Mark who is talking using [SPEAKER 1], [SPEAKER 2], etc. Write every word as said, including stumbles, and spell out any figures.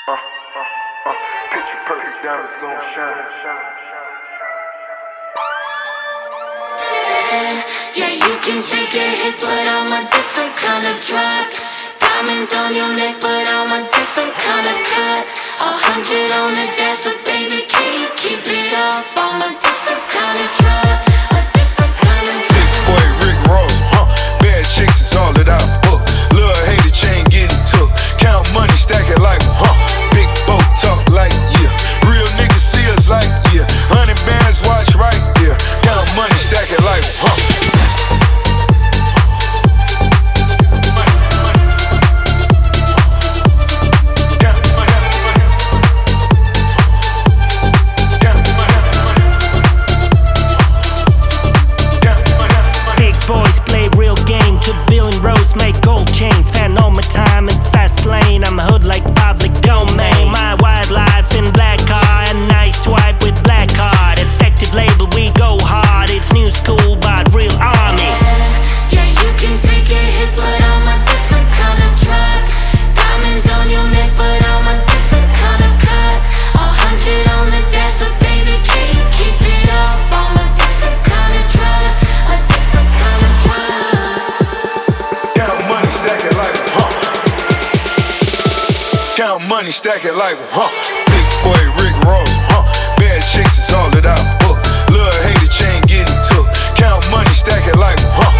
[SPEAKER 1] Uh, uh, uh, picture perfect diamonds gon' shine.
[SPEAKER 2] Yeah, you can take a hit, but I'm a different kind of drug. Diamonds on your neck, but I'm a different kind of cut. A hundred on the dash, but baby, can you keep it up? I'm a different kind of drug, a different kind of drug.
[SPEAKER 3] Big boy Rick Ross, huh? Bad chicks is all that I book. Lil' hater chain getting took. Count money, stack it like, huh? Big boat talk like, yeah. Real niggas see us like, yeah. Hundred bands watch right there. Count money, stack it like, huh?
[SPEAKER 4] Big boys play real game, two billion rows make gold chains. Spend all my time in fast lane, I'm a hood like public domain. My wildlife in black car, and nice swipe with black card. Effective label, we go hard, it's new school but real army.
[SPEAKER 2] Yeah, you can take a hit, but I'm a different kind of drug. Diamonds on your neck, but I'm a different kind of cut. A hundred on the dash, but baby, can you keep it up? I'm a different kind of drug, a different kind of drug.
[SPEAKER 3] Count money, stack it like, huh? Count money, stack it like, huh? Big boy Rick Ross, huh? Bad chicks is all that I book. Lil' hater chain getting took. Count money, stack it like, huh?